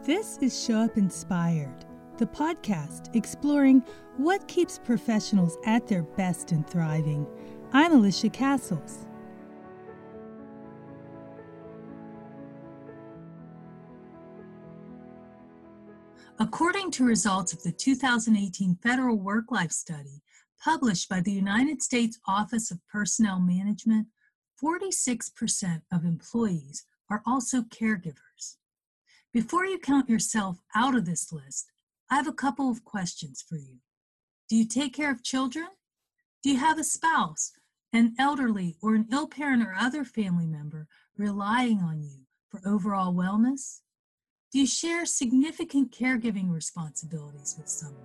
This is Show Up Inspired, the podcast exploring what keeps professionals at their best and thriving. I'm Alicia Castles. According to results of the 2018 Federal Work-Life Study, published by the United States Office of Personnel Management, 46% of employees are also caregivers. Before you count yourself out of this list, I have a couple of questions for you. Do you take care of children? Do you have a spouse, an elderly, or an ill parent or other family member relying on you for overall wellness? Do you share significant caregiving responsibilities with someone?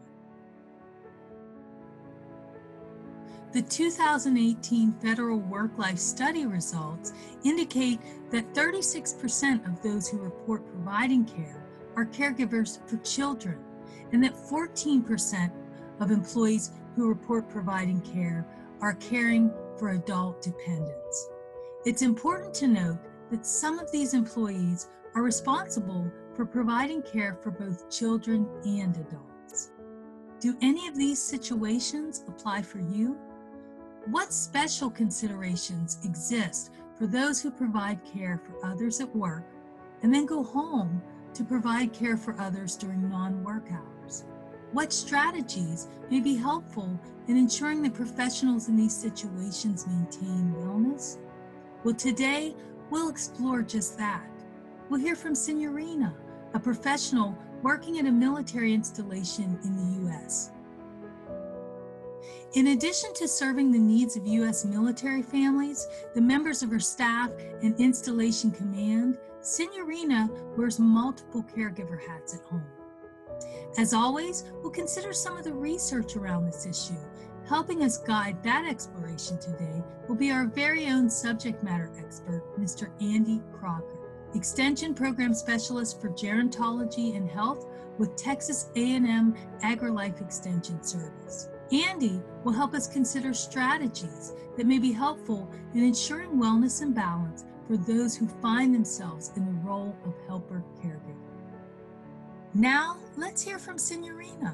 The 2018 Federal Work-Life Study results indicate that 36% of those who report providing care are caregivers for children, and that 14% of employees who report providing care are caring for adult dependents. It's important to note that some of these employees are responsible for providing care for both children and adults. Do any of these situations apply for you? What special considerations exist for those who provide care for others at work and then go home to provide care for others during non-work hours? What strategies may be helpful in ensuring that professionals in these situations maintain wellness? Well, today we'll explore just that. We'll hear from Signorina, a professional working at a military installation in the U.S. In addition to serving the needs of U.S. military families, the members of her staff and installation command, Signorina wears multiple caregiver hats at home. As always, we'll consider some of the research around this issue. Helping us guide that exploration today will be our very own subject matter expert, Mr. Andy Crocker, Extension Program Specialist for Gerontology and Health with Texas A&M AgriLife Extension Service. Andy will help us consider strategies that may be helpful in ensuring wellness and balance for those who find themselves in the role of helper caregiver. Now, let's hear from Signorina.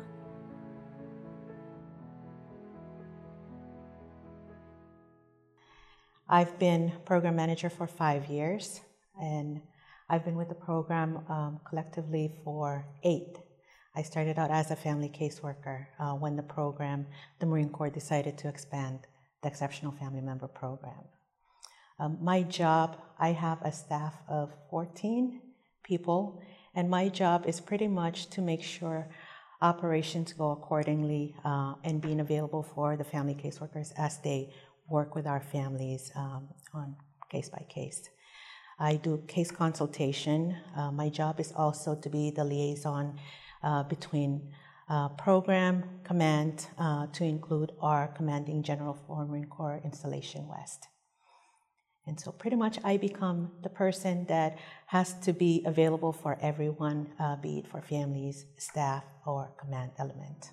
I've been program manager for 5 years, and I've been with the program collectively for 8. I started out as a family caseworker when the Marine Corps decided to expand the Exceptional Family Member Program. My job, I have a staff of 14 people, and my job is pretty much to make sure operations go accordingly and being available for the family caseworkers as they work with our families on case by case. I do case consultation. My job is also to be the liaison between program command to include our commanding general for Marine Corps Installation West. And so pretty much I become the person that has to be available for everyone, be it for families, staff, or command element.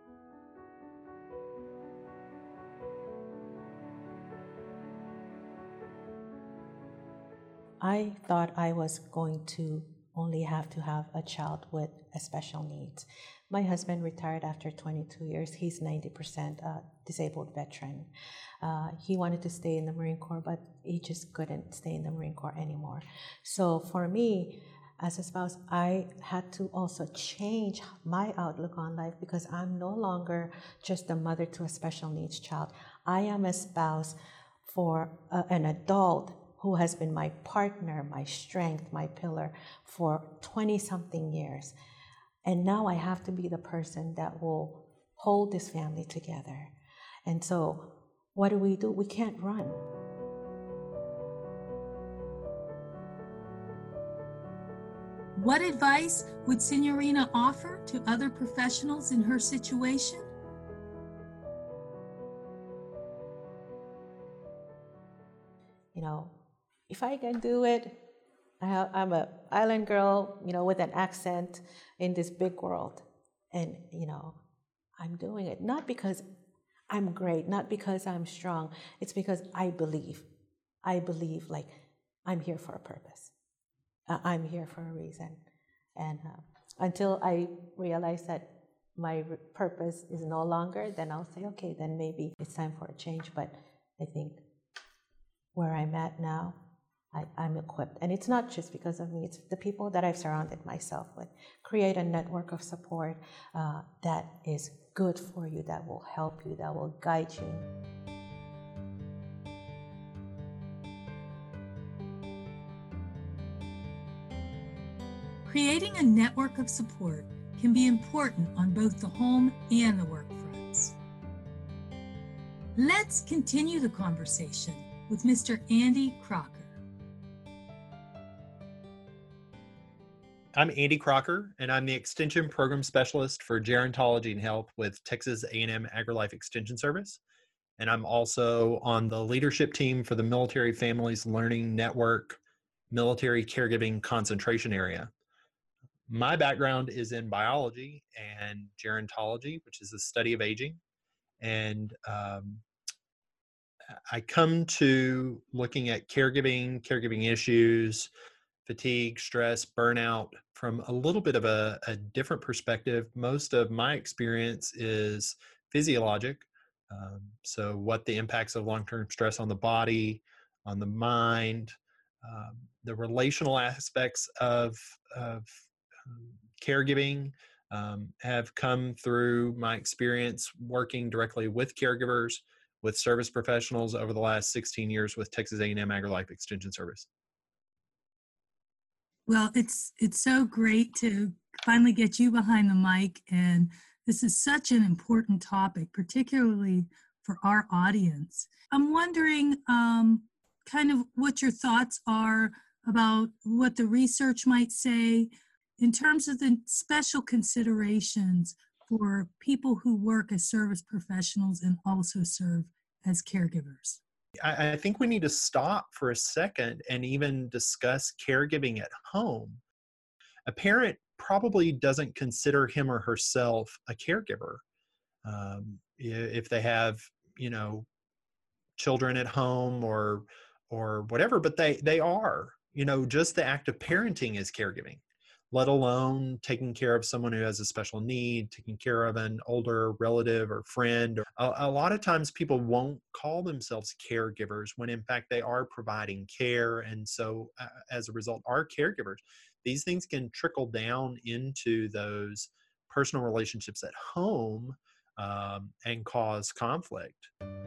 I thought I was going to only have to have a child with a special needs. My husband retired after 22 years. He's 90% disabled veteran. He wanted to stay in the Marine Corps, but he just couldn't stay in the Marine Corps anymore. So for me, as a spouse, I had to also change my outlook on life because I'm no longer just a mother to a special needs child. I am a spouse for an adult who has been my partner, my strength, my pillar for 20-something years. And now I have to be the person that will hold this family together. And so what do? We can't run. What advice would Signorina offer to other professionals in her situation? You know, if I can do it, I'm an island girl, with an accent in this big world. And, I'm doing it. Not because I'm great, not because I'm strong. It's because I believe like I'm here for a purpose. I'm here for a reason. And until I realize that my purpose is no longer, then I'll say, okay, then maybe it's time for a change. But I think where I'm at now, I'm equipped. And it's not just because of me, it's the people that I've surrounded myself with. Create a network of support that is good for you, that will help you, that will guide you. Creating a network of support can be important on both the home and the work fronts. Let's continue the conversation with Mr. Andy Crocker. I'm Andy Crocker, and I'm the Extension Program Specialist for Gerontology and Health with Texas A&M AgriLife Extension Service. And I'm also on the leadership team for the Military Families Learning Network Military Caregiving Concentration Area. My background is in biology and gerontology, which is the study of aging. And I come to looking at caregiving issues, fatigue, stress, burnout from a little bit of a different perspective. Most of my experience is physiologic. So what the impacts of long-term stress on the body, on the mind, the relational aspects of caregiving have come through my experience working directly with caregivers, with service professionals over the last 16 years with Texas A&M AgriLife Extension Service. Well, it's so great to finally get you behind the mic, and this is such an important topic, particularly for our audience. I'm wondering kind of what your thoughts are about what the research might say in terms of the special considerations for people who work as service professionals and also serve as caregivers. I think we need to stop for a second and even discuss caregiving at home. A parent probably doesn't consider him or herself a caregiver. If they have, children at home or whatever, but they are, just the act of parenting is caregiving, let alone taking care of someone who has a special need, taking care of an older relative or friend. A lot of times people won't call themselves caregivers when in fact they are providing care. And so as a result, are caregivers. These things can trickle down into those personal relationships at home and cause conflict.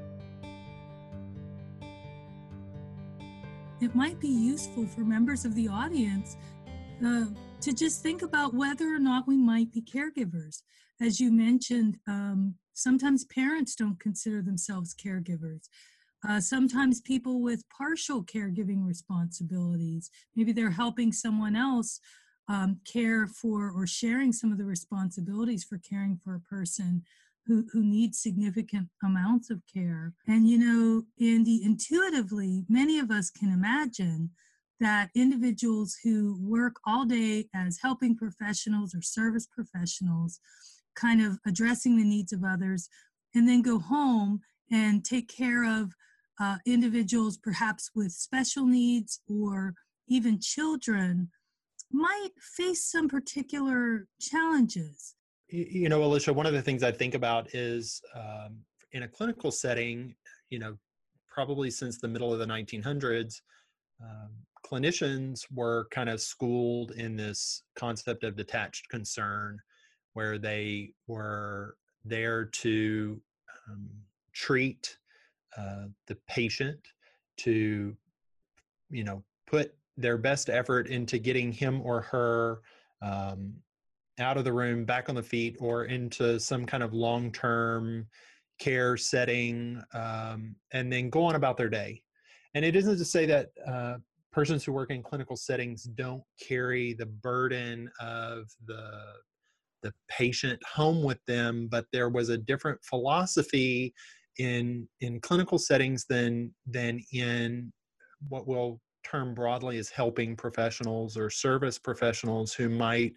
It might be useful for members of the audience to just think about whether or not we might be caregivers. As you mentioned, sometimes parents don't consider themselves caregivers. Sometimes people with partial caregiving responsibilities, maybe they're helping someone else care for or sharing some of the responsibilities for caring for a person who needs significant amounts of care. And, Andy, intuitively, many of us can imagine that individuals who work all day as helping professionals or service professionals, kind of addressing the needs of others, and then go home and take care of individuals perhaps with special needs or even children, might face some particular challenges. Alicia, one of the things I think about is in a clinical setting, probably since the middle of the 1900s, clinicians were kind of schooled in this concept of detached concern, where they were there to treat the patient, to, put their best effort into getting him or her out of the room, back on the feet, or into some kind of long-term care setting, and then go on about their day. And it isn't to say that persons who work in clinical settings don't carry the burden of the patient home with them, but there was a different philosophy in clinical settings than in what we'll term broadly as helping professionals or service professionals who might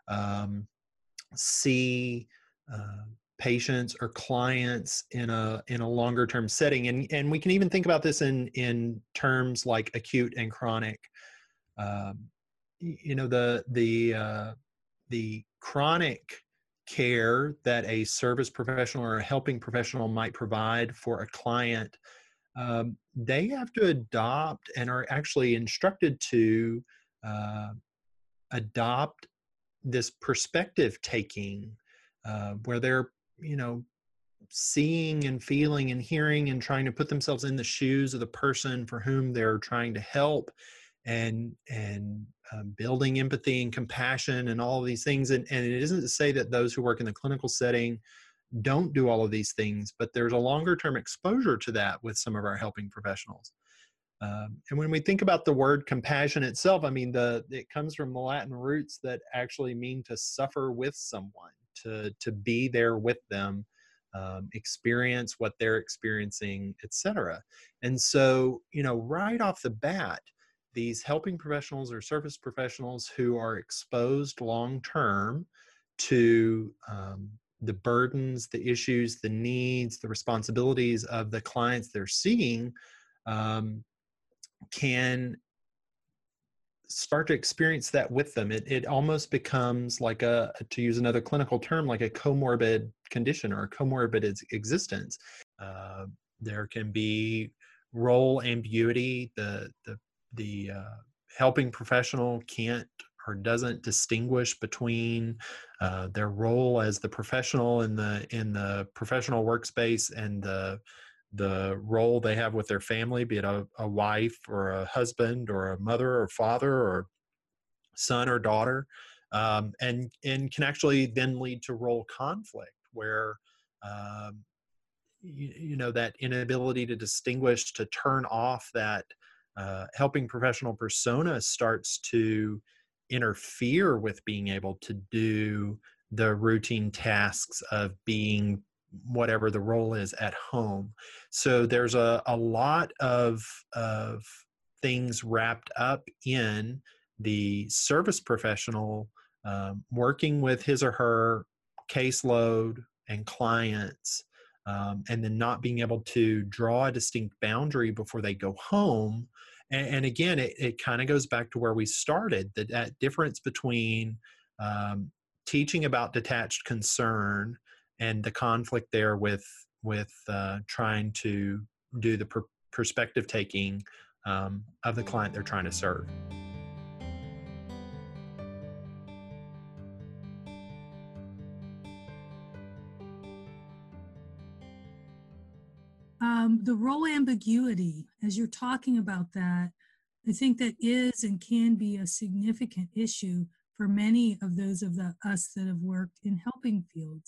see patients or clients in a longer term setting. And we can even think about this in terms like acute and chronic. the chronic care that a service professional or a helping professional might provide for a client, they have to adopt and are actually instructed to uh, adopt this perspective taking, where they're, seeing and feeling and hearing and trying to put themselves in the shoes of the person for whom they're trying to help, and building empathy and compassion and all of these things. And it isn't to say that those who work in the clinical setting don't do all of these things, but there's a longer term exposure to that with some of our helping professionals. And when we think about the word compassion itself, I mean, it comes from the Latin roots that actually mean to suffer with someone, to be there with them, experience what they're experiencing, etc. And so, right off the bat, these helping professionals or service professionals who are exposed long term to the burdens, the issues, the needs, the responsibilities of the clients they're seeing, can start to experience that with them. It almost becomes like to use another clinical term, like a comorbid condition or a comorbid existence. There can be role ambiguity. The helping professional can't or doesn't distinguish between their role as the professional in the professional workspace and the role they have with their family, be it a wife or a husband or a mother or father or son or daughter, and can actually then lead to role conflict where that inability to distinguish, to turn off that helping professional persona starts to interfere with being able to do the routine tasks of being whatever the role is at home. So there's a lot of things wrapped up in the service professional working with his or her caseload and clients, and then not being able to draw a distinct boundary before they go home. And again, it kind of goes back to where we started, that difference between teaching about detached concern and the conflict there with trying to do the perspective taking of the client they're trying to serve. The role ambiguity, as you're talking about that, I think that is and can be a significant issue for many of those of us that have worked in helping fields.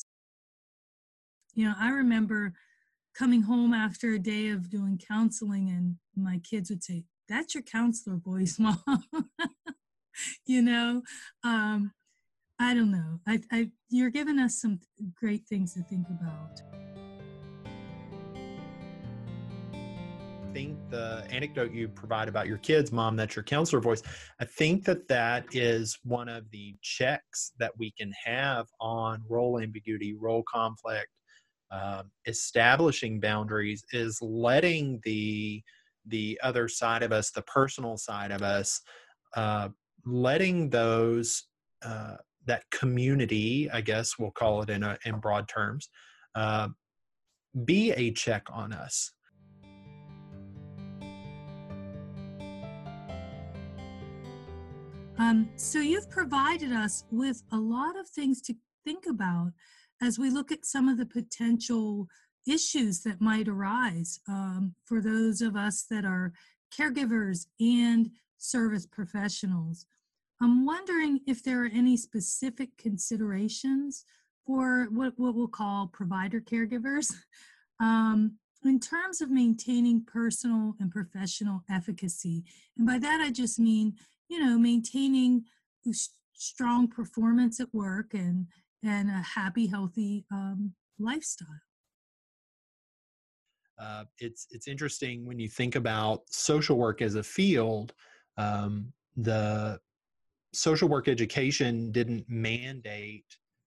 I remember coming home after a day of doing counseling and my kids would say, "That's your counselor voice, Mom." I don't know. You're giving us some great things to think about. I think the anecdote you provide about your kids, Mom, that's your counselor voice, I think that is one of the checks that we can have on role ambiguity, role conflict, establishing boundaries, is letting the other side of us, the personal side of us, letting those that community, I guess we'll call it in broad terms, be a check on us. So you've provided us with a lot of things to think about as we look at some of the potential issues that might arise for those of us that are caregivers and service professionals. I'm wondering if there are any specific considerations for what we'll call provider caregivers in terms of maintaining personal and professional efficacy. And by that, I just mean, maintaining strong performance at work and a happy, healthy lifestyle. It's interesting when you think about social work as a field. The social work education didn't mandate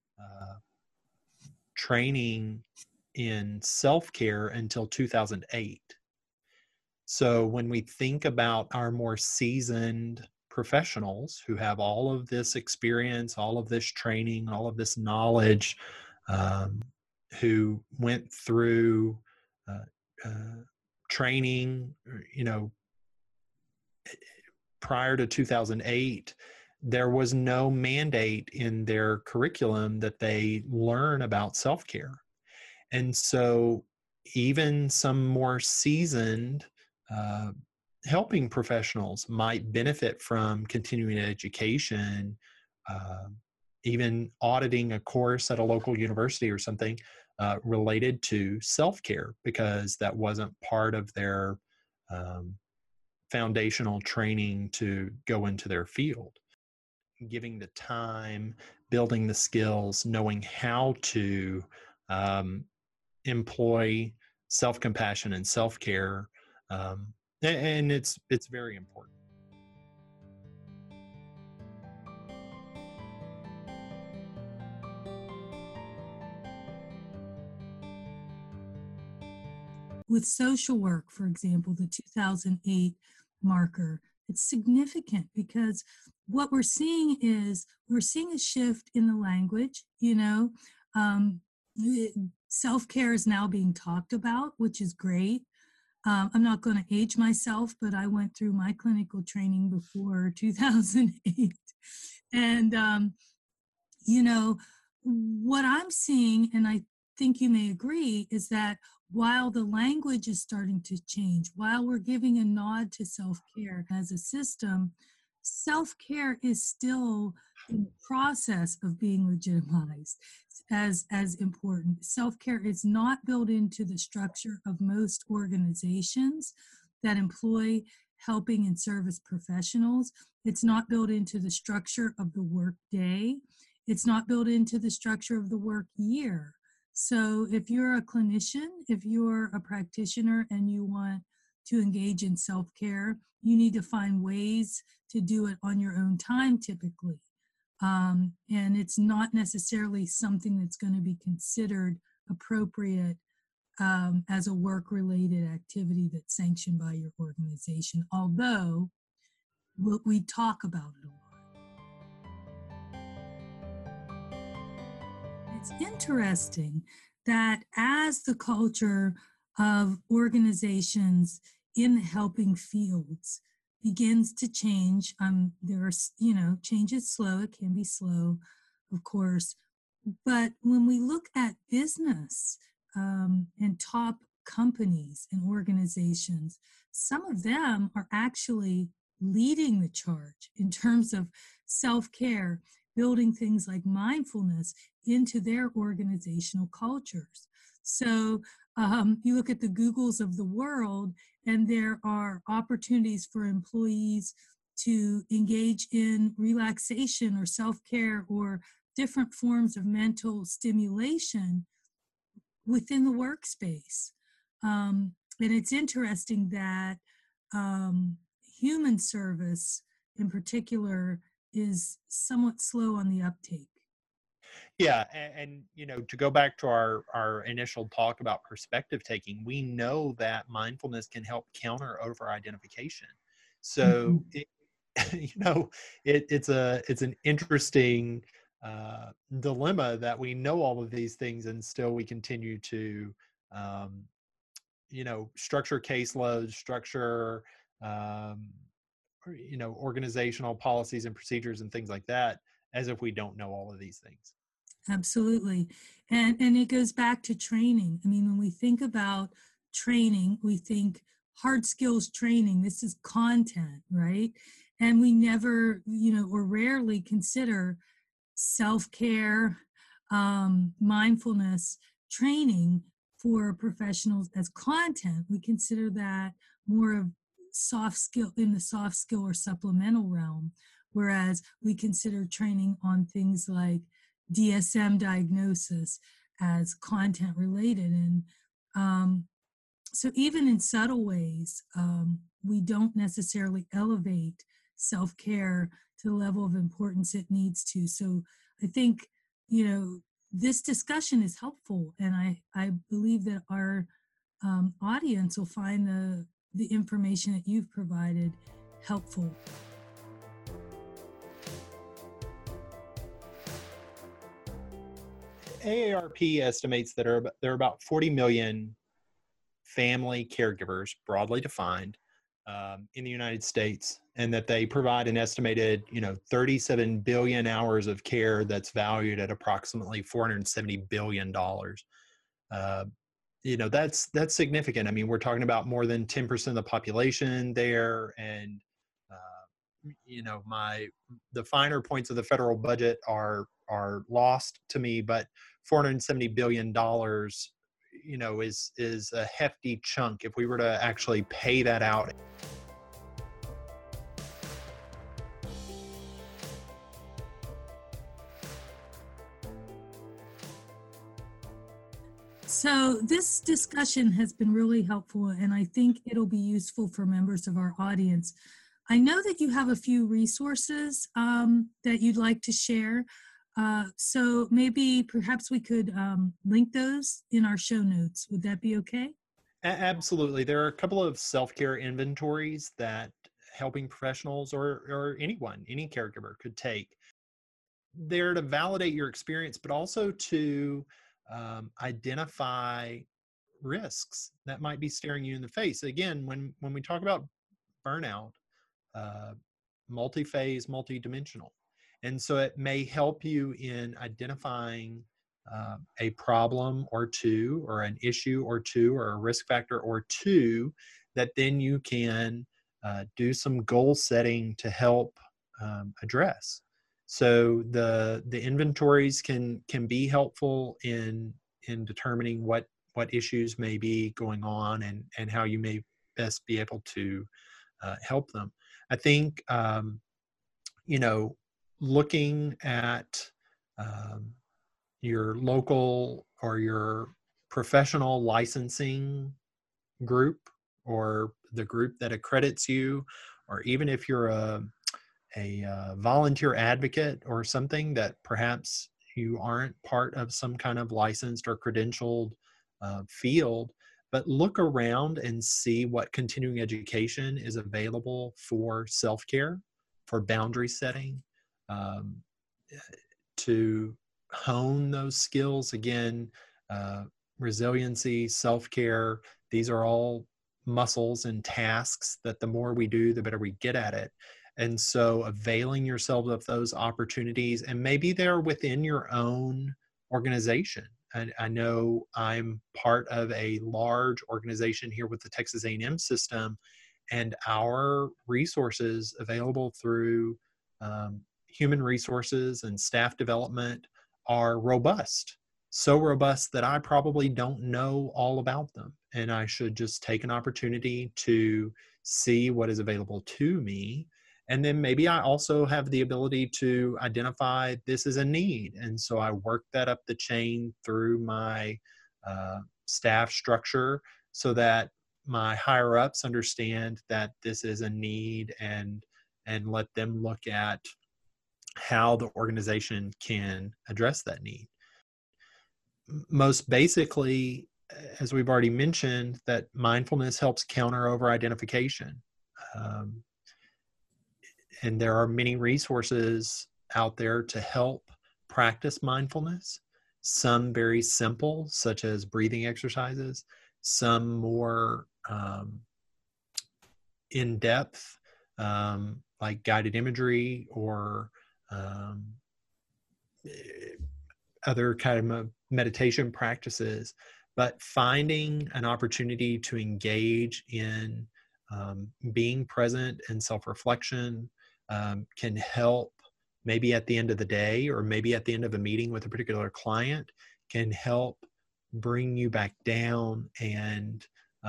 training in self-care until 2008. So when we think about our more seasoned professionals who have all of this experience, all of this training, all of this knowledge, um, who went through uh, uh, training, prior to 2008, there was no mandate in their curriculum that they learn about self-care. And so even some more seasoned uh, helping professionals might benefit from continuing education, uh, even auditing a course at a local university or something related to self-care, because that wasn't part of their um, foundational training to go into their field. Giving the time, building the skills, knowing how to um, employ self-compassion and self-care, um, and it's very important. With social work, for example, the 2008 marker, it's significant because what we're seeing a shift in the language. Um, Self-care is now being talked about, which is great. I'm not going to age myself, but I went through my clinical training before 2008. And, you know, what I'm seeing, and I think you may agree, is that while the language is starting to change, while we're giving a nod to self-care as a system, self-care is still in the process of being legitimized as important. Self-care is not built into the structure of most organizations that employ helping and service professionals. It's not built into the structure of the workday. It's not built into the structure of the work year. So if you're a clinician, if you're a practitioner and you want to engage in self-care, you need to find ways to do it on your own time typically. And it's not necessarily something that's going to be considered appropriate as a work-related activity that's sanctioned by your organization, although we talk about it a lot. It's interesting that as the culture of organizations in the helping fields begins to change, change is slow, it can be slow, of course, but when we look at business and top companies and organizations, some of them are actually leading the charge in terms of self-care, building things like mindfulness into their organizational cultures. So you look at the Googles of the world, and there are opportunities for employees to engage in relaxation or self-care or different forms of mental stimulation within the workspace. And it's interesting that human service in particular is somewhat slow on the uptake. Yeah, and to go back to our initial talk about perspective taking, we know that mindfulness can help counter over identification. So it's an interesting dilemma that we know all of these things and still we continue to um, structure caseloads, structure um, organizational policies and procedures and things like that, as if we don't know all of these things. Absolutely. And it goes back to training. I mean, when we think about training, we think hard skills training. This is content, right? And we never, or rarely consider self-care, mindfulness training for professionals as content. We consider that more of soft skill in the soft skill or supplemental realm, whereas we consider training on things like DSM diagnosis as content related. And so even in subtle ways, we don't necessarily elevate self-care to the level of importance it needs to. So I think, this discussion is helpful, and I believe that our audience will find the information that you've provided helpful. AARP estimates that there are about 40 million family caregivers, broadly defined, in the United States, and that they provide an estimated, 37 billion hours of care that's valued at approximately $470 billion. Uh, that's significant. I mean, we're talking about more than 10% of the population there, and the finer points of the federal budget are lost to me, but $470 billion, is a hefty chunk if we were to actually pay that out. So this discussion has been really helpful, and I think it'll be useful for members of our audience. I know that you have a few resources that you'd like to share. So maybe perhaps we could link those in our show notes. Would that be okay? Absolutely. There are a couple of self-care inventories that helping professionals or anyone, any caregiver could take. They're to validate your experience, but also to identify risks that might be staring you in the face. Again, when we talk about burnout, multi-phase, multi-dimensional. And so it may help you in identifying a problem or two, or an issue or two, or a risk factor or two, that then you can do some goal setting to help address. So the inventories can be helpful in determining what issues may be going on, and how you may best be able to help them. I think looking at your local or your professional licensing group, or the group that accredits you, or even if you're a volunteer advocate or something, that perhaps you aren't part of some kind of licensed or credentialed field, but look around and see what continuing education is available for self-care, for boundary setting, to hone those skills. Again, resiliency, self-care, these are all muscles and tasks that the more we do, the better we get at it. And so availing yourself of those opportunities, and maybe they're within your own organization. I know I'm part of a large organization here with the Texas A&M system, and our resources available through human resources and staff development are robust. So robust that I probably don't know all about them. And I should just take an opportunity to see what is available to me. And then maybe I also have the ability to identify this is a need. And so I work that up the chain through my staff structure, so that my higher ups understand that this is a need, and let them look at how the organization can address that need. Most basically, as we've already mentioned, that mindfulness helps counter over-identification. And there are many resources out there to help practice mindfulness. Some very simple, such as breathing exercises. Some more in-depth, like guided imagery, or other kind of meditation practices. But finding an opportunity to engage in being present and self-reflection can help, maybe at the end of the day, or maybe at the end of a meeting with a particular client, can help bring you back down and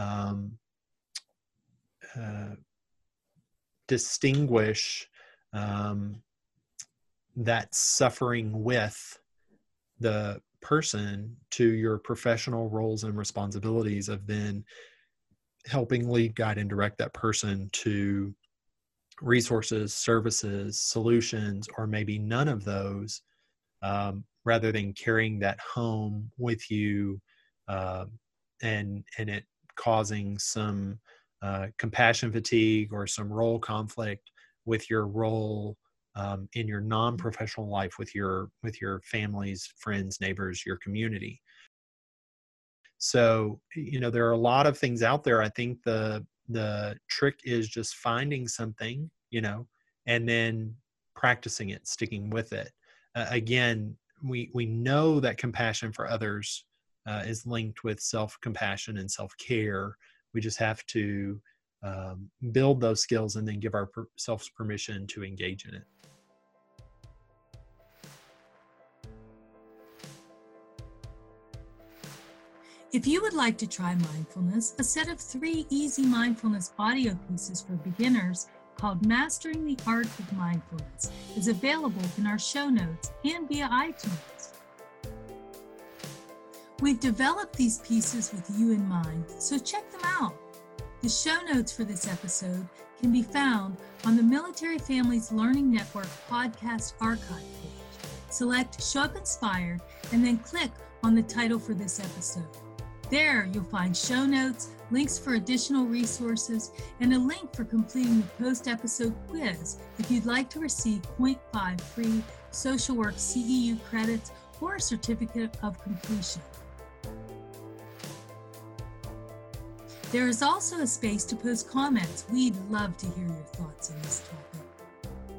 distinguish that suffering with the person to your professional roles and responsibilities of then helping lead, guide, and direct that person to resources, services, solutions, or maybe none of those, rather than carrying that home with you, and it causing some compassion fatigue or some role conflict with your role in your non-professional life with your families, friends, neighbors, your community. So, there are a lot of things out there. I think the trick is just finding something, and then practicing it, sticking with it. Again, we know that compassion for others is linked with self-compassion and self-care. We just have to build those skills and then give ourselves permission to engage in it. If you would like to try mindfulness, a set of 3 easy mindfulness audio pieces for beginners called Mastering the Art of Mindfulness is available in our show notes and via iTunes. We've developed these pieces with you in mind, so check them out. The show notes for this episode can be found on the Military Families Learning Network podcast archive page. Select Show Up Inspired and then click on the title for this episode. There, you'll find show notes, links for additional resources, and a link for completing the post-episode quiz if you'd like to receive 0.5 free Social Work CEU credits or a certificate of completion. There is also a space to post comments. We'd love to hear your thoughts on this topic.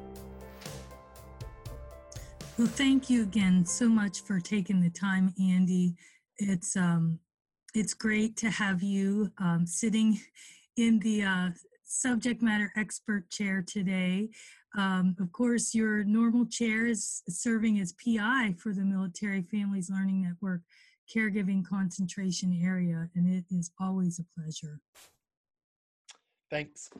Well, thank you again so much for taking the time, Andy. It's great to have you sitting in the subject matter expert chair today. Of course, your normal chair is serving as PI for the Military Families Learning Network Caregiving Concentration Area, and it is always a pleasure. Thanks.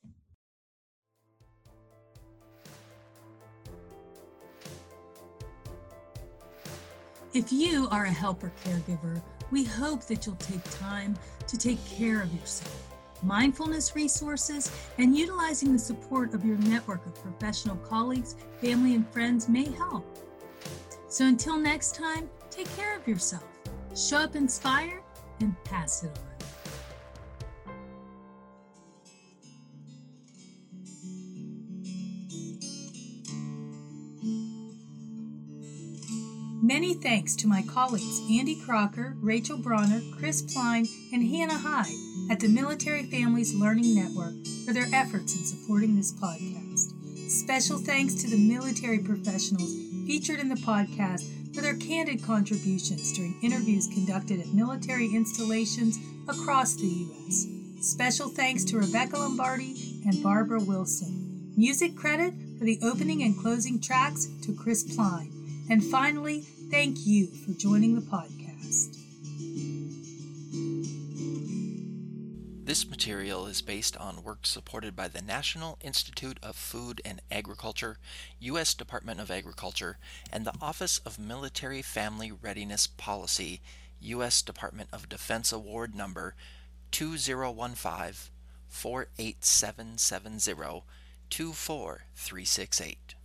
If you are a helper caregiver, we hope that you'll take time to take care of yourself. Mindfulness resources and utilizing the support of your network of professional colleagues, family, and friends may help. So until next time, take care of yourself. Show up inspired and pass it on. Many thanks to my colleagues Andy Crocker, Rachel Bronner, Chris Pline, and Hannah Hyde at the Military Families Learning Network for their efforts in supporting this podcast. Special thanks to the military professionals featured in the podcast for their candid contributions during interviews conducted at military installations across the U.S. Special thanks to Rebecca Lombardi and Barbara Wilson. Music credit for the opening and closing tracks to Chris Pline. And finally, thank you for joining the podcast. This material is based on work supported by the National Institute of Food and Agriculture, U.S. Department of Agriculture, and the Office of Military Family Readiness Policy, U.S. Department of Defense Award Number 2015-48770-24368.